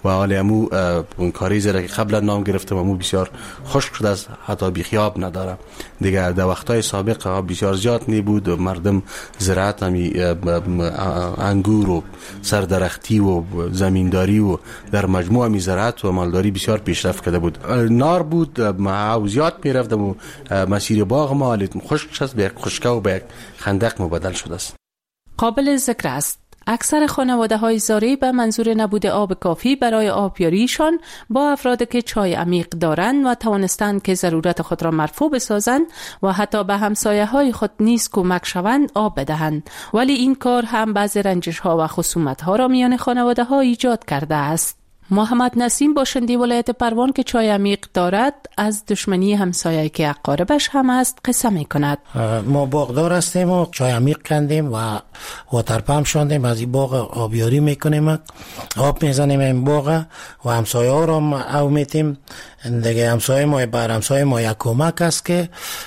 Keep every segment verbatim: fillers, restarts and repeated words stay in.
و حال امو کاری زیرا که قبلا نام گرفتم امو بسیار خشک شده است، حتی بیخیاب نداره دیگه. در وقتای سابق بسیار زیاد نی بود، مردم زراعت همی انگور و سردرختی و زمینداری و در مجموع همی زراعت و مالداری بسیار پیشرفت کرده بود. نار بود و زیاد میرفتم و مسیر باغ ما خشک شد، به یک خشکه و به یک خندق مبدل شده است. قابل ذکر است اکثر خانواده های زاری به منظور نبود آب کافی برای آبیاریشان با افرادی که چای عمیق دارند و توانستند که ضرورت خود را مرفوع بسازند و حتی به همسایه های خود نیز کمک شوند آب بدهند، ولی این کار هم بعض رنجش ها و خصومت ها را میان خانواده ها ایجاد کرده است. محمد نسیم باشنده ولایت پروان که چای عمیق دارد از دشمنی همسایه‌ای که اقاربش هم است قصه می کند. ما باغدار هستیم و چای عمیق کندیم و واتر پمپ شوندیم، از این باغ آبیاری میکنیم، آب میزنیم این باغ و همسایه ها را او میتیم دیگه. همسایه ما بر همسایه ما یک کمک است که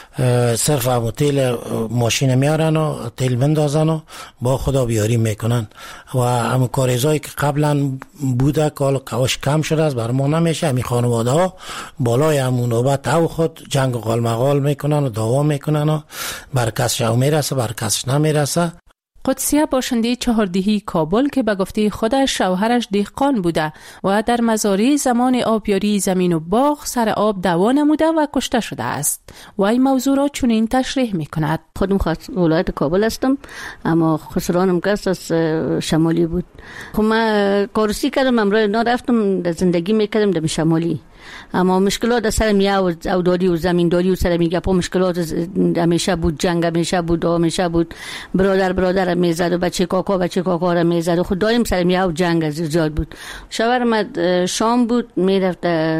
صرف هم تیل ماشین میارن و تیل بندازن و با خدا بیاری میکنن و هم کاریزایی که قبلا بوده که حالا قواش کم شده است بر ما نمیشه. همی خانواده ها بالای همون نوبت او خود جنگ و قالمقال میکنن و دعوا میکنن و بر کسش او میرسه بر کسش نمیرسه. قدسیه باشنده چهاردهی کابل که به گفته خودش شوهرش دهقان بوده و در مزارع زمان آبیاری زمین و باغ سر آب دعوا نموده و کشته شده است و این موضوع را چنین تشریح میکند. خودم خاص ولایت کابل هستم اما خسرانم کس از شمالی بود. خب من کارسی کردم، امروز نرفتم زندگی میکردم در شمالی، اما مشکلات در سر میاه و اوداری و زمینداری و سر میگه پا مشکلات همیشه بود، جنگ همیشه بود، همیشه بود، برادر برادر میزد و بچه کاکا بچه کاکا را میزد و خود داریم سر میاه و جنگ زیاد بود. شوهرم شام بود میرفت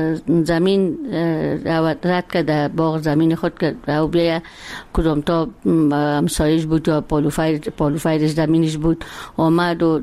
زمین رد کرد باغ زمین خود که او بیا کدام تا همسایش بود یا پالوفایر پالوفایر زمینش بود آمد و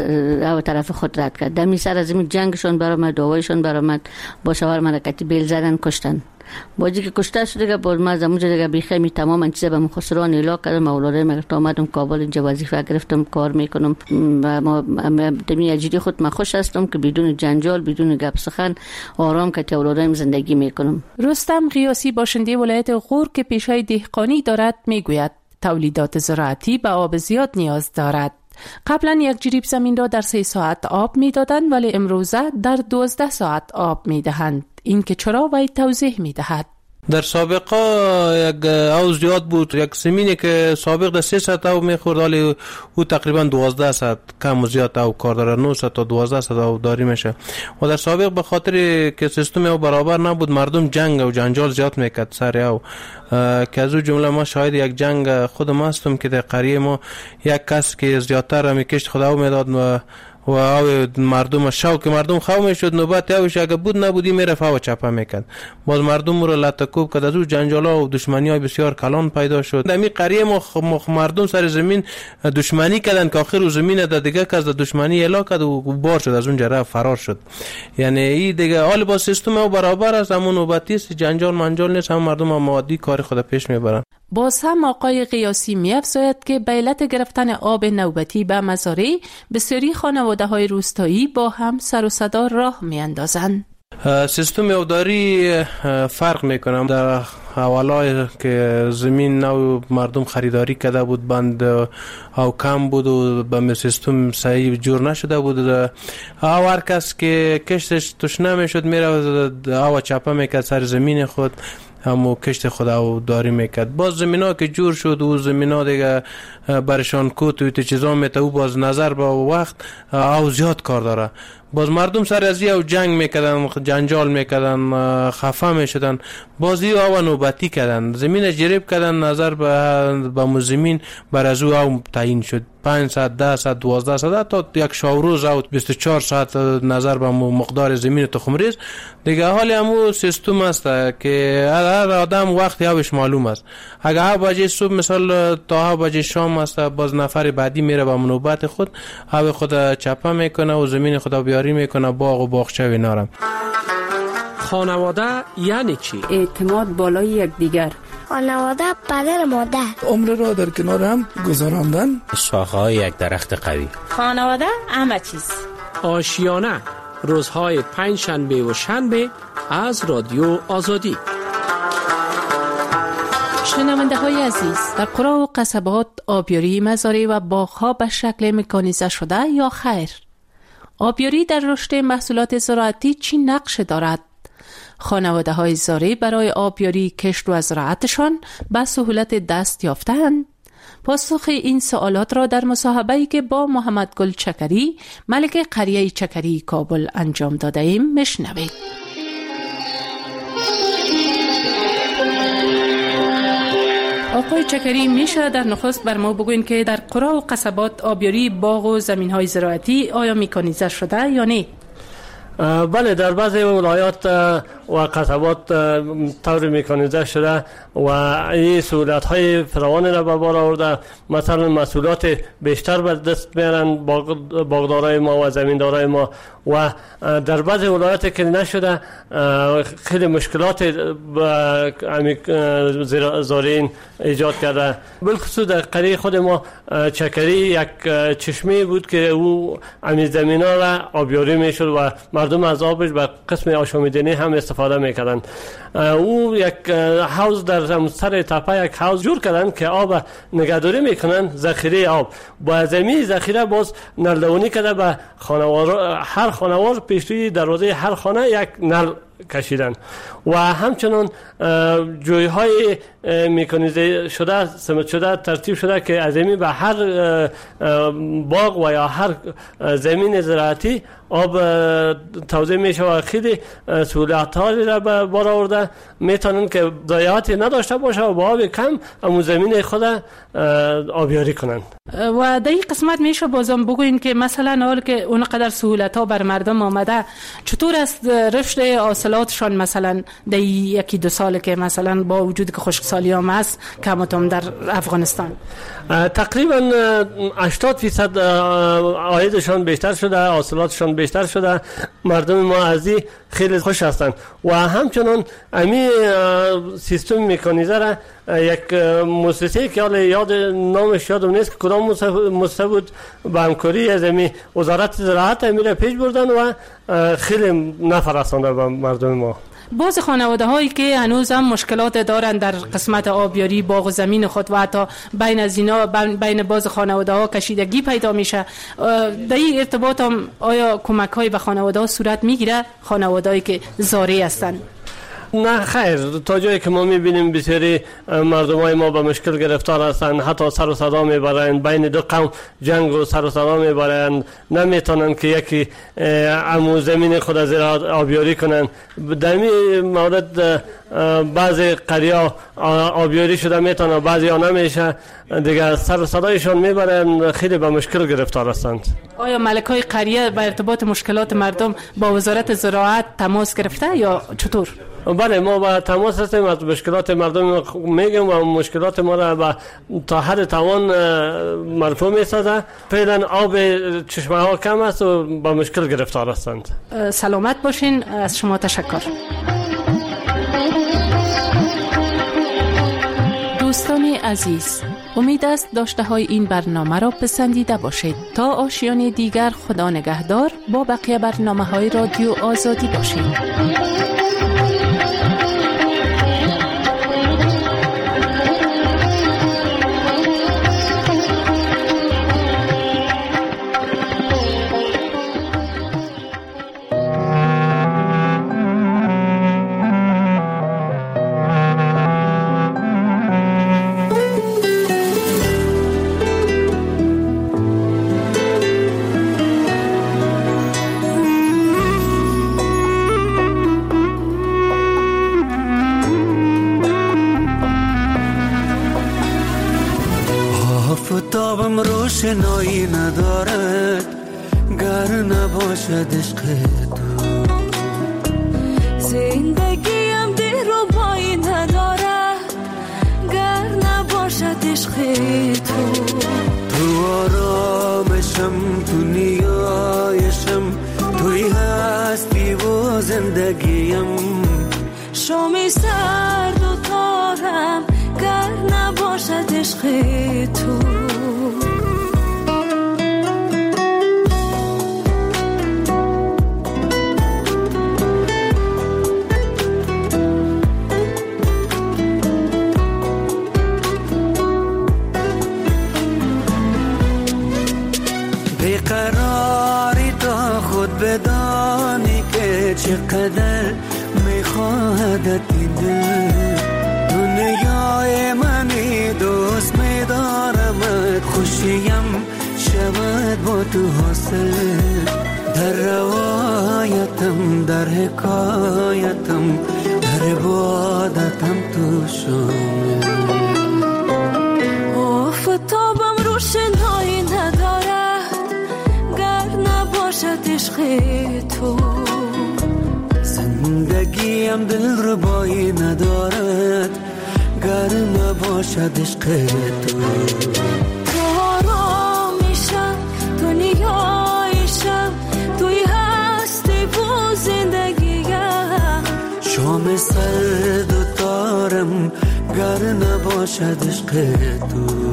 او طرف خود رد کرد. دمی سر زمین جنگشون برآمد، دعوایشون برآمد، با شوهر من کتی بیل زدن کشتن. بازی که کشته شد دیگه باز ما زمونجا دیگه بیخیمی تمام این چیزا به مخسران اعلام کردم. اولاده من آمدم کابل اینجا وظیفه گرفتم کار میکنم و ما دمی اجری خود من خوش هستم که بدون جنجال بدون گپ سخن آرام که اولادایم زندگی میکنم. رستم قیاسی باشنده ولایت غور که پیشای دهقانی دارد میگوید تولیدات زراعتی به آب زیاد نیاز دارد. قبلا یک جریب زمین را در سه ساعت آب می دادند ولی امروزه در دوازده ساعت آب می دهند. این که چرا وی توضیح می دهد. در سابقه یک او زیاد بود، یک زمینی که سابق در سه ساعت او میخورد ولی او تقریبا دوازده ساعت کم و زیاد او کار داره، نه ساعت تا دوازده ساعت او داری میشه. و در سابق به خاطر که سیستم او برابر نبود مردم جنگ و جنجال زیاد میکرد سر او، که از او جمله ما شاهد یک جنگ خودم هستم که در قریه ما یک کس که زیادتر میکشت خدا او میداد و و او مردم شوق مردم خو میشد نوبت اوش اگه بود نبودی میرفت و چپه میکرد، باز مردم رو لطکوب کرد. از او جنجالا و دشمنی های بسیار کلان پیدا شد. در می قریه ما مردم سر زمین دشمنی کردن که آخر زمین در دیگه کس دشمنی اعلام کرد و بار شد از اون جره فرار شد. یعنی این دیگه حال با سیستم او برابر است، همون نوبتی است، جنجال منجال نیست، هم مردم هم مادی کار خود پیش میبرن. باز هم آقای قیاسی می‌افزاید که به علت گرفتن آب نوبتی به مزارع بسیاری خانواده های روستایی با هم سر و صدا راه میاندازند. سیستم آبداری فرق میکنم. در اولای که زمین نو مردم خریداری کرده بود بند او کم بود و به سیستم صحیح جور نشده بود، او هر کس که کشتش توش نمیشد میره او چپه میکرد سر زمین خود، همو کشت خدا داری میکرد. باز زمینا که جور شد و زمینا دیگه برشان کوت و چیزا میته و باز نظر به وقت او زیاد کار داره. باز مردم سر از او جنگ میکردن، جنجال میکردن، خفه میشدن، بازی او نوبتی کردن، زمین جریب کردن، نظر به به مزمین بر از او تعیین شد پنج ساعت، ده ساعت، دوازده ساعت تا یک شاوروز او بیست و چهار ساعت نظر به مقدار زمین تخمریز دیگه. حالی همو سیستم است که هر آدم وقتی اوش معلوم است. اگه هفت بجه صبح مثلا تا هفت بجه شام است، باز نفر بعدی میره به نوبت خود او خود چپه میکنه و زمین خود بیاری میکنه، باغ و باغچه و نارم. خانواده یعنی چی؟ اعتماد بالای یکدیگر. خانواده پدر مادر. عمر را در کنار هم گذراندن. شاخه‌های یک درخت قوی. خانواده همه چیز. آشیانه. روزهای پنج شنبه و شنبه از رادیو آزادی. شنونده های عزیز، در قرى و قصبات آبیاری مزارع و باغ‌ها به شکل مکانیزه شده یا خیر؟ آبیاری در رشد محصولات زراعتی چی نقش دارد؟ خانواده های زارع برای آبیاری کشت و زراعتشان به سهولت دست یافتند؟ پاسخ این سوالات را در مصاحبه‌ای که با محمد گل چکری، ملک قریه چکری کابل انجام داده ایم میشنوید. آقای چکری، میشه در نخست بر ما بگوین که در قرى و قصبات آبیاری باغ و زمین‌های زراعتی آیا میکانیزه شده یا نه؟ بله، در بعضی ولایات و قصبات طور میکانیزه شده و این سهولت های فراوان را به بار آورده. مثلا مسئولات بیشتر به دست میارن باغدارای ما و زمیندارای ما، و در بعضی ولایات که نشده خیلی مشکلات زارعین ایجاد کرده. بالخصوص در قریه خود ما چکری یک چشمه بود که او امی زمینا را آبیاری میشد و مردم از آبش به قسم آشامیدنی هم استفاده میکردن. او یک حوض در سر تپه یک حوض جور کردن که آب نگهداری میکنن، ذخیره آب. با زمین ذخیره باز نلدونی کرده به خانوار، هر خانوار پیش روی دروازه هر خانه یک نل کشیدن و همچنان جوی های میکانیزه شده سمت شده ترتیب شده که از زمین به هر باغ و یا هر زمین زراعتی آب توزیع میشه و خیلی سهولت ها را به بار آورده. میتونن که ضایعاتی نداشته باشه و با آب کم امو زمین خود آبیاری کنن. و در این قسمت میشه بازم بگوین که مثلا حال که اونقدر سهولت ها بر مردم آمده، چطور است رشد حاصلاتشان مثلا در یکی دو سال که مثلا با وجود که خشکسالی هم هست کماتم در افغانستان؟ تقریبا هشتاد درصد عایدشان بیشتر شده، حاصلاتشان بیشتر شده. مردم ما از این خیلی خوش هستند و همچنان امی سیستم میکانیزه را یک مؤسسه که حالا یاد نامش یادم نیست که کدام مؤسسه بود، با همکاری از امی وزارت زراعت امی را پیش بردن و خیلی نفع رسانده به مردم ما. بعض خانواده هایی که هنوز هم مشکلات دارن در قسمت آبیاری باغ و زمین خود و حتی بین از اینا بین بعض خانواده ها کشیدگی پیدا میشه، در این ارتباط هم آیا کمک های به خانواده ها صورت میگیره؟ خانواده هایی که زارع هستن؟ نه خیر، تا جایی که ما میبینیم بسیاری مردم های ما به مشکل گرفتار هستند، حتی سر و صدا میبرند، بین دو قوم جنگ و سر و صدا میبرند، نمیتونن که یکی امو زمین خود زیر آبیاری کنن. در این مورد بعضی قریه آبیاری شده میتونه، بعضی ها نمیشه، دیگه سر و صدایشان میبرند، خیلی به مشکل گرفتار هستند. آیا ملک های قریه به ارتباط مشکلات مردم با وزارت زراعت تماس گرفته یا چطور؟ بله، ما با تماس هستیم، از مشکلات مردم میگیم و مشکلات ما را با تا حد توان مرفوع میسازه. فعلا آب چشمه ها کم است و با مشکل گرفتار هستند. سلامت باشین، از شما تشکر. دوستان عزیز، امید است داشته های این برنامه را پسندیده باشید. تا آشیان دیگر خدا نگهدار، با بقیه برنامه های رادیو آزادی باشید. آفتابم روشنایی ندارد گر نباشد عشق تو، زندگیم دلربایی ندارد گر نباشد عشق تو. تو آرامشم، تو نیایشم، توی هستی و زندگیم. شامی سرد و تارم گر نباشد عشق تو. میدانی که چقدر میخواهدت این دل دنیای منی دوست میدارمت خوشیم شود با تو حاصل در روایتم در حکایتم در عبادتم تو شامل آفتابم روشنایی ندارد گر نباشد عشق تو زندگیم دل ربایی ندارد گر نباشد عشق تو تو آرامیشم تو نیایشم توی هستی و زندگیم شام سرد و تارم گر نباشد عشق تو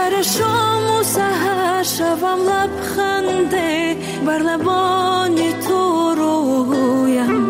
شام و سحر شوم لبخنده بر لبان تو